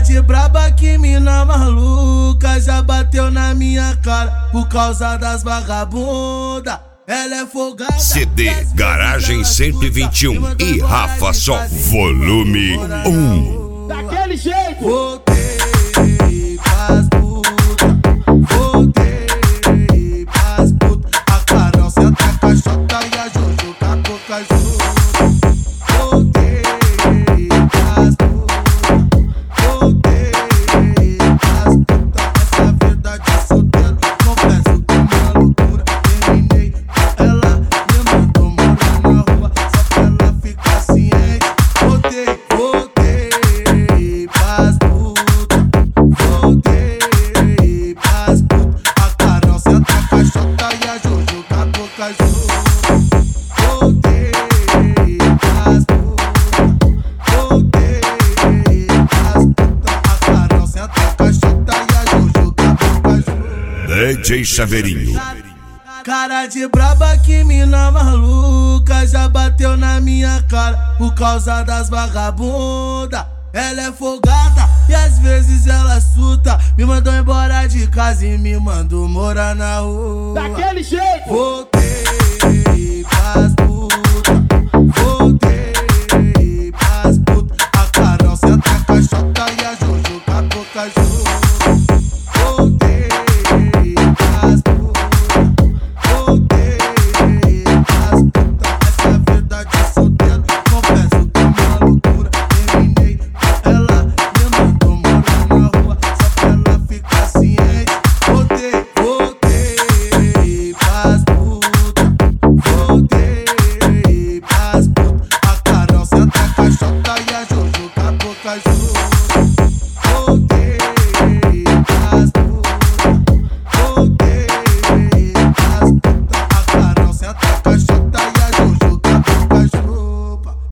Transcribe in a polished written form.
de braba, que mina maluca, já bateu na minha cara por causa das vagabunda. Ela é folgada. CD Garagem 121 e Rafa Som, volume 1. Daquele jeito. Voltei pras puta, voltei pras puta. A Carol senta a caixota e a Jojo com a boca junto. Voltei pras puta, voltei pras puta. Essa vida de solteiro, confesso que é uma loucura. Terminei com ela, me mandou morar na rua, só pra ela ficar ciente. Voltei pras puta, voltei pras puta. A Carol senta a caixota e a Jojo com a boca junto. Voltei pras puta, voltei pras puta. A Carol senta a caixota e a Jojo com a boca junto. DJ Chaveirinho. Cara de braba, que mina maluca, já bateu na minha cara por causa das vagabunda. Ela é folgada e às vezes ela surta, me mandou embora de casa e me mandou morar na rua. Daquele jeito. Voltei